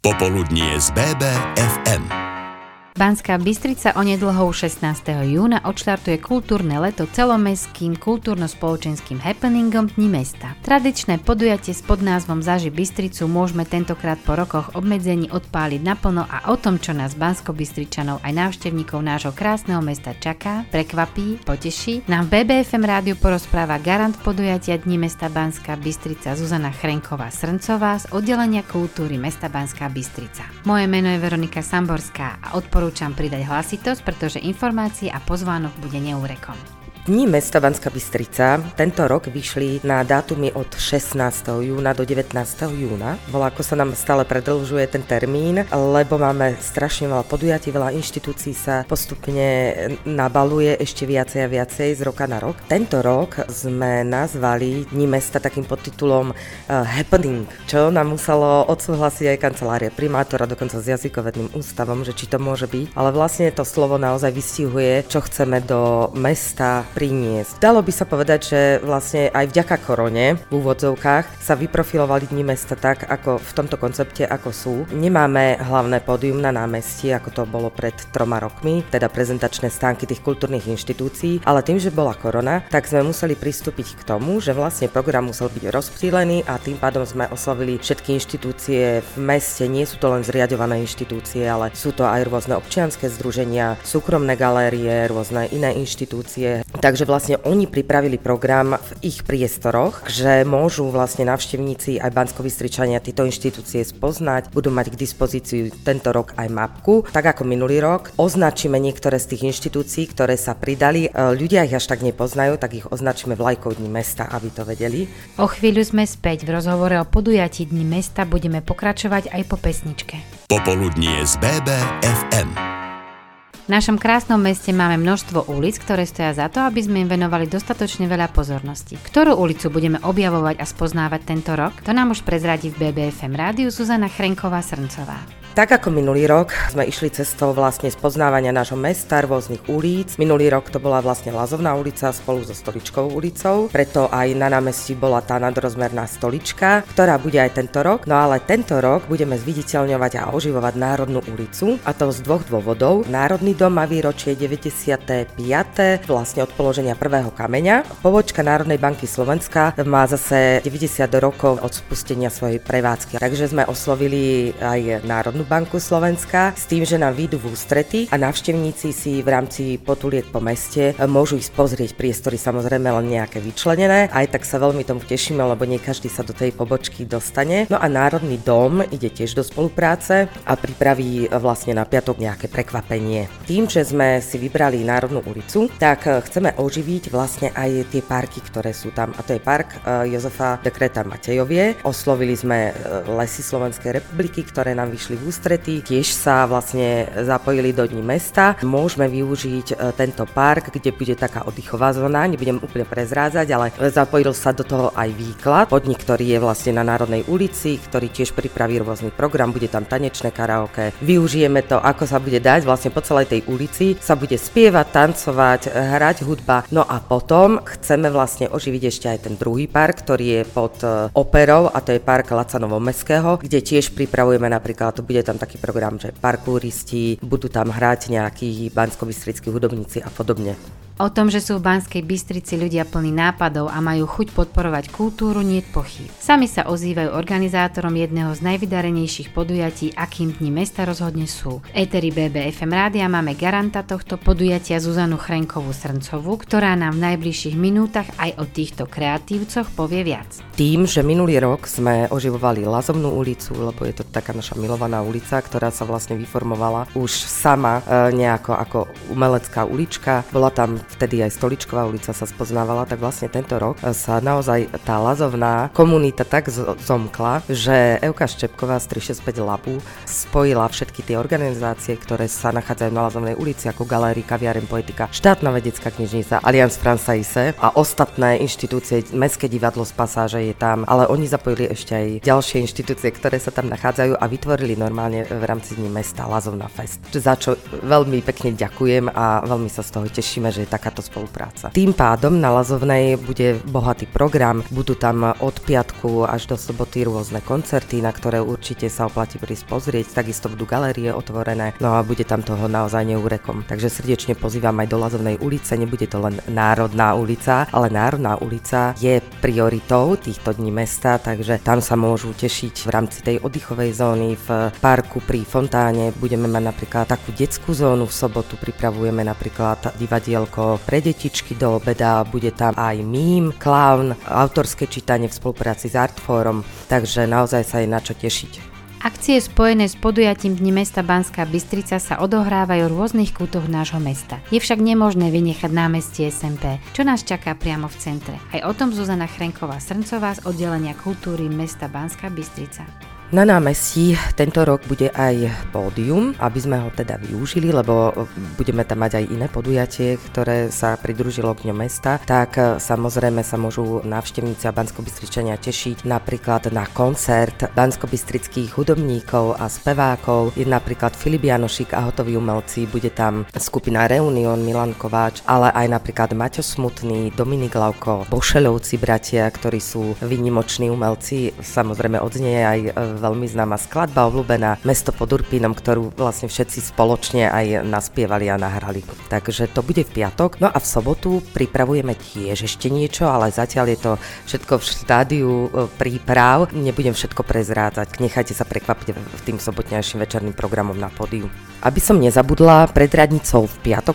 Popoludnie z BBFM. Banská Bystrica onedlho 16. júna odštartuje kultúrne leto celomestským kultúrno-spoločenským happeningom Dni mesta. Tradičné podujatie s podnázvom Zaži Bystricu môžeme tentokrát po rokoch obmedzení odpáliť naplno a o tom, čo nás Banskobystričanov aj návštevníkov nášho krásneho mesta čaká, prekvapí, poteší, nám v BBFM rádiu porozpráva garant podujatia Dni mesta Banská Bystrica Zuzana Chrenková-Srncová z oddelenia kultúry mesta Banská Bystrica. Moje meno je Veronika Samborská a odporúčam pridať hlasitosť, pretože informácií a pozvánok bude neúrekom. Dni mesta Banská Bystrica tento rok vyšli na dátumy od 16. júna do 19. júna. Ako sa nám stále predĺžuje ten termín, lebo máme strašne veľa podujatí, veľa inštitúcií sa postupne nabaluje ešte viacej a viacej z roka na rok. Tento rok sme nazvali Dni mesta takým podtitulom Happening, čo nám muselo odsúhlasiť aj kancelária primátora, dokonca s jazykovedným ústavom, že či to môže byť. Ale vlastne to slovo naozaj vystihuje, čo chceme do mesta priniesť. Dalo by sa povedať, že vlastne aj vďaka korone v úvodzovkách sa vyprofilovali Dni mesta tak, ako v tomto koncepte, ako sú. Nemáme hlavné pódium na námestí, ako to bolo pred 3 rokmi, teda prezentačné stánky tých kultúrnych inštitúcií, ale tým, že bola korona, tak sme museli pristúpiť k tomu, že vlastne program musel byť rozptýlený a tým pádom sme oslovili všetky inštitúcie v meste. Nie sú to len zriaďované inštitúcie, ale sú to aj rôzne občianske združenia, súkromné galérie, rôzne iné inštitúcie. Takže vlastne oni pripravili program v ich priestoroch, že môžu vlastne návštevníci aj Banskobystričania tieto inštitúcie spoznať, budú mať k dispozícii tento rok aj mapku, tak ako minulý rok. Označíme niektoré z tých inštitúcií, ktoré sa pridali. Ľudia ich až tak nepoznajú, tak ich označíme vlajkou Dní mesta, aby to vedeli. O chvíľu sme späť. V rozhovore o podujatí Dní mesta budeme pokračovať aj po pesničke. Popoludnie z BBFM. V našom krásnom meste máme množstvo ulic, ktoré stoja za to, aby sme im venovali dostatočne veľa pozornosti. Ktorú ulicu budeme objavovať a spoznávať tento rok? To nám už prezradí v BBFM rádiu Zuzana Chrenková-Srncová. Tak ako minulý rok sme išli cestou vlastne spoznávania nášho mesta, rôznych ulic. Minulý rok to bola vlastne Lazovná ulica spolu so Stoličkovou ulicou, preto aj na námestí bola tá nadrozmerná stolička, ktorá bude aj tento rok. No ale tento rok budeme zviditeľňovať a oživovať Národnú ulicu, a to z dvoch dôvodov. Národný dom má výročie 95. vlastne od položenia prvého kameňa. Pobočka Národnej banky Slovenska má zase 90 rokov od spustenia svojej prevádzky. Takže sme oslovili aj Národnú banku Slovenska s tým, že nám výjdu v ústrety a návštevníci si v rámci potuliek po meste môžu ísť pozrieť priestory, samozrejme len nejaké vyčlenené. Aj tak sa veľmi tomu tešíme, lebo nie každý sa do tej pobočky dostane. No a Národný dom ide tiež do spolupráce a pripraví vlastne na piatok nejaké prekvapenie. Tým, že sme si vybrali Národnú ulicu, tak chceme oživiť vlastne aj tie parky, ktoré sú tam. A to je park Jozefa Dekreta Matejovie. Oslovili sme Lesy Slovenskej republiky, ktoré nám vyšli v ústretí, tiež sa vlastne zapojili do Dní mesta. Môžeme využiť tento park, kde bude taká oddychová zóna, nebudem úplne prezrádzať, ale zapojil sa do toho aj Výklad, podnik, ktorý je vlastne na Národnej ulici, ktorý tiež pripraví rôzny program, bude tam tanečné karaoke. Využijeme to, ako sa bude dať, vlastne po celej tej ulici sa bude spievať, tancovať, hrať hudba. No a potom chceme vlastne oživiť ešte aj ten druhý park, ktorý je pod operou, a to je park Laca Novomestského, kde tiež pripravujeme napríklad, bude tam taký program, že parkouristi, budú tam hrať nejakí banskobystrickí hudobníci a podobne. O tom, že sú v Banskej Bystrici ľudia plní nápadov a majú chuť podporovať kultúru, niet pochýb. Sami sa ozývajú organizátorom jedného z najvydarenejších podujatí, akým Dni mesta rozhodne sú. V éteri BBFM rádia máme garanta tohto podujatia Zuzanu Chrenkovú-Srncovú, ktorá nám v najbližších minútach aj o týchto kreatívcoch povie viac. Tým, že minulý rok sme oživovali Lazovnú ulicu, lebo je to taká naša milovaná ulica, ktorá sa vlastne vyformovala už sama nejako ako umelecká ulička. Bola tam vtedy aj Stoličková ulica sa spoznávala, tak vlastne tento rok sa naozaj tá lazovná komunita tak zomkla, že Evka Štepková z 365 Labu spojila všetky tie organizácie, ktoré sa nachádzajú na Lazovnej ulici, ako Galérii, Kaviareň, Poetika, Štátna vedecká knižnica, Allianz Francaise a ostatné inštitúcie, Mestské divadlo z Pasáže je tam, ale oni zapojili ešte aj ďalšie inštitúcie, ktoré sa tam nachádzajú a vytvorili normálne v rámci Dní mesta Lazovná fest. Za čo veľmi pekne ďakujem a veľmi sa z toho tešíme, že takáto spolupráca. Tým pádom na Lazovnej bude bohatý program, budú tam od piatku až do soboty rôzne koncerty, na ktoré určite sa oplatí prísť pozrieť, takisto budú galérie otvorené, no a bude tam toho naozaj neúrekom. Takže srdečne pozývam aj do Lazovnej ulice, nebude to len Národná ulica, ale Národná ulica je prioritou týchto dní mesta, takže tam sa môžu tešiť v rámci tej oddychovej zóny v parku pri fontáne. Budeme mať napríklad takú detskú zónu v sobotu, pripravujeme napríklad divadielko pre detičky do obeda, bude tam aj mím, klaun, autorské čítanie v spolupráci s Artforum, takže naozaj sa je na čo tešiť. Akcie spojené s podujatím Dní mesta Banská Bystrica sa odohrávajú v rôznych kútoch nášho mesta. Je však nemožné vynechať námestie SMP, čo nás čaká priamo v centre. Aj o tom Zuzana Chrenková-Srncová z oddelenia kultúry mesta Banská Bystrica. Na námestí tento rok bude aj pódium, aby sme ho teda využili, lebo budeme tam mať aj iné podujatie, ktoré sa pridružilo k Dňom mesta, tak samozrejme sa môžu návštevníci a Banskobystričania tešiť napríklad na koncert banskobystrických hudobníkov a spevákov. Je napríklad Filip Janošik a hotoví umelci, bude tam skupina Reunion, Milan Kováč, ale aj napríklad Maťo Smutný, Dominik Lauko, Bošeľovci bratia, ktorí sú výnimoční umelci. Samozrejme odznie aj veľmi známa skladba obľúbená Mesto pod Urpínom, ktorú vlastne všetci spoločne aj naspievali a nahrali. Takže to bude v piatok. No a v sobotu pripravujeme tiež ešte niečo, ale zatiaľ je to všetko v štádiu príprav. Nebudem všetko prezrádzať. Nechajte sa prekvapiť tým sobotnejším večerným programom na pódiu. Aby som nezabudla, pred radnicou v piatok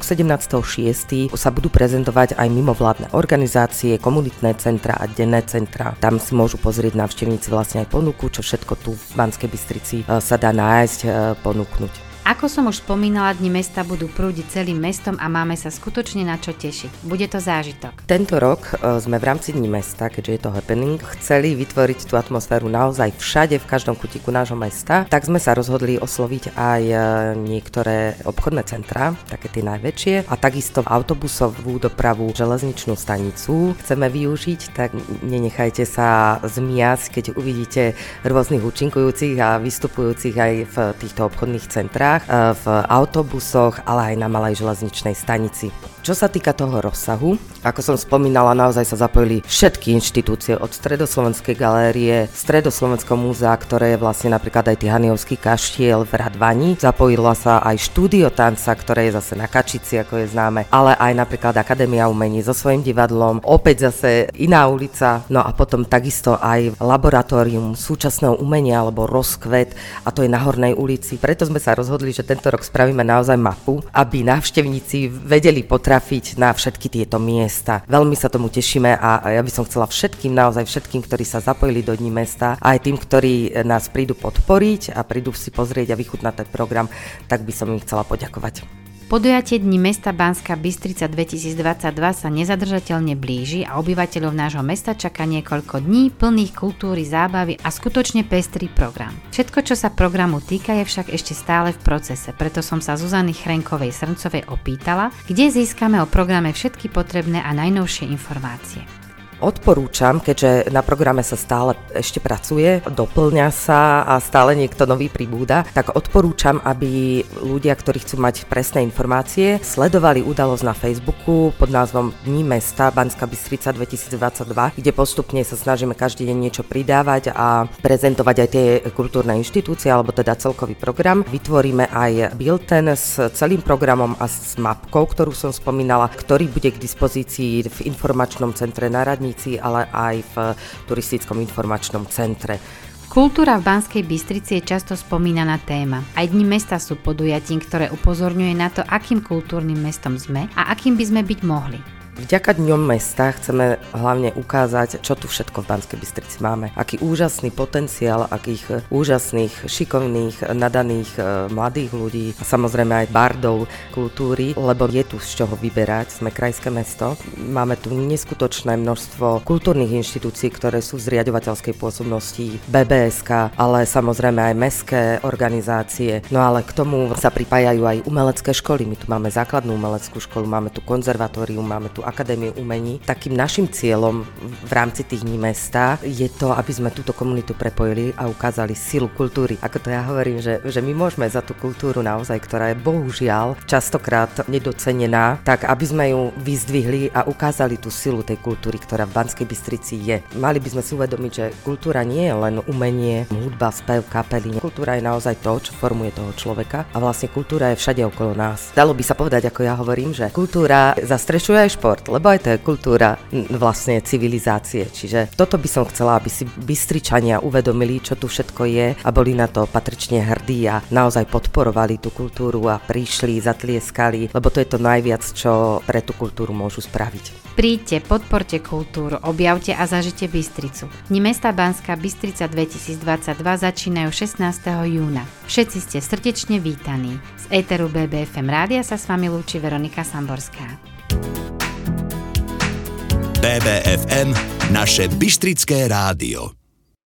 17.6. sa budú prezentovať aj mimovládne organizácie, komunitné centra a denné centra. Tam si môžu pozrieť návštevníci vlastne aj ponuku, čo všetko tu v Banskej Bystrici sa dá nájsť, ponúknuť. Ako som už spomínala, Dni mesta budú prúdiť celým mestom a máme sa skutočne na čo tešiť. Bude to zážitok. Tento rok sme v rámci Dní mesta, keďže je to happening, chceli vytvoriť tú atmosféru naozaj všade, v každom kutiku nášho mesta, tak sme sa rozhodli osloviť aj niektoré obchodné centrá, také tie najväčšie, a takisto autobusovú dopravu, železničnú stanicu chceme využiť, tak nenechajte sa zmiasť, keď uvidíte rôznych účinkujúcich a vystupujúcich aj v týchto obchodných centrách, v autobusoch, ale aj na malej železničnej stanici. Čo sa týka toho rozsahu, ako som spomínala, naozaj sa zapojili všetky inštitúcie od Stredoslovenskej galérie, Stredoslovenského múzea, ktoré je vlastne napríklad aj Tihaniovský kaštiel v Radvani. Zapojila sa aj štúdio tanca, ktoré je zase na Kačici, ako je známe, ale aj napríklad Akadémia umení so svojím divadlom, opäť zase iná ulica, no a potom takisto aj laboratórium súčasného umenia alebo rozkvet, a to je na Hornej ulici. Preto sme sa rozhodli, že tento rok spravíme naozaj mapu, aby návštevníci vedeli potrafiť na všetky tieto miesta. Veľmi sa tomu tešíme a ja by som chcela naozaj všetkým, ktorí sa zapojili do Dní mesta, a aj tým, ktorí nás prídu podporiť a prídu si pozrieť a vychutnať ten program, tak by som im chcela poďakovať. Podujatie Dní mesta Banská Bystrica 2022 sa nezadržateľne blíži a obyvateľov nášho mesta čaká niekoľko dní plných kultúry, zábavy a skutočne pestrý program. Všetko, čo sa programu týka, je však ešte stále v procese, preto som sa Zuzany Chrenkovej-Srncovej opýtala, kde získame o programe všetky potrebné a najnovšie informácie. Odporúčam, keďže na programe sa stále ešte pracuje, doplňa sa a stále niekto nový pribúda, tak odporúčam, aby ľudia, ktorí chcú mať presné informácie, sledovali udalosť na Facebooku pod názvom Dní mesta Banská Bystrica 2022, kde postupne sa snažíme každý deň niečo pridávať a prezentovať aj tie kultúrne inštitúcie, alebo teda celkový program. Vytvoríme aj bilten s celým programom a s mapkou, ktorú som spomínala, ktorý bude k dispozícii v informačnom centre na radnici, ale aj v turistickom informačnom centre. Kultúra v Banskej Bystrici je často spomínaná téma. Aj Dni mesta sú podujatím, ktoré upozorňuje na to, akým kultúrnym mestom sme a akým by sme byť mohli. Vďaka Dňom mesta chceme hlavne ukázať, čo tu všetko v Banskej Bystrici máme. Aký úžasný potenciál, akých úžasných, šikovných, nadaných mladých ľudí a samozrejme aj bardov kultúry, lebo je tu z čoho vyberať. Sme krajské mesto. Máme tu neskutočné množstvo kultúrnych inštitúcií, ktoré sú z riaďovateľskej pôsobnosti BBSK, ale samozrejme aj mestské organizácie. No ale k tomu sa pripájajú aj umelecké školy. My tu máme základnú umeleckú školu, máme tu konzervatórium, máme tu akadémiu umení. Takým našim cieľom v rámci tých dní mesta je to, aby sme túto komunitu prepojili a ukázali silu kultúry. Ako to ja hovorím, že my môžeme za tú kultúru naozaj, ktorá je bohužiaľ častokrát nedocenená, tak aby sme ju vyzdvihli a ukázali tú silu tej kultúry, ktorá v Banskej Bystrici je. Mali by sme si uvedomiť, že kultúra nie je len umenie, hudba, spev, kapely. Kultúra je naozaj to, čo formuje toho človeka a vlastne kultúra je všade okolo nás. Dalo by sa povedať, ako ja hovorím, že kultúra zastrešuje aj šport, lebo aj to je kultúra vlastne civilizácie. Čiže toto by som chcela, aby si Bystričania uvedomili, čo tu všetko je a boli na to patrične hrdí a naozaj podporovali tú kultúru a prišli, zatlieskali, lebo to je to najviac, čo pre tú kultúru môžu spraviť. Príďte, podporte kultúru, objavte a zažite Bystricu. Dni mesta Banská Bystrica 2022 začínajú 16. júna. Všetci ste srdečne vítaní. Z éteru BBFM rádia sa s vami lúči Veronika Samborská. BBFM, naše bystrické rádio.